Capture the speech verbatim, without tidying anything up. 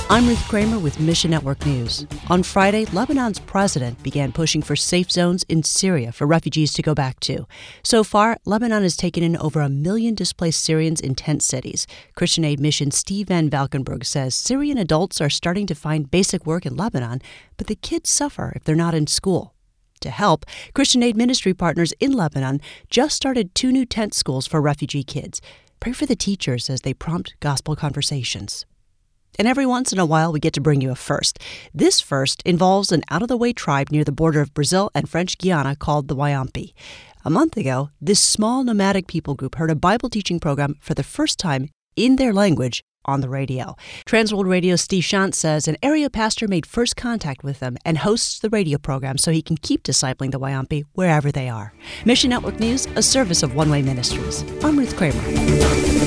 I'm Ruth Kramer with Mission Network News. On Friday, Lebanon's president began pushing for safe zones in Syria for refugees to go back to. So far, Lebanon has taken in over a million displaced Syrians in tent cities. Christian Aid Mission Steve Van Valkenburg says Syrian adults are starting to find basic work in Lebanon, but the kids suffer if they're not in school. To help, Christian Aid Ministry partners in Lebanon just started two new tent schools for refugee kids. Pray for the teachers as they prompt gospel conversations. And every once in a while, we get to bring you a first. This first involves an out-of-the-way tribe near the border of Brazil and French Guiana called the Wayampi. A month ago, this small nomadic people group heard a Bible teaching program for the first time in their language on the radio. Transworld Radio's Steve Shantz says an area pastor made first contact with them and hosts the radio program so he can keep discipling the Wayampi wherever they are. Mission Network News, a service of One Way Ministries. I'm Ruth Kramer.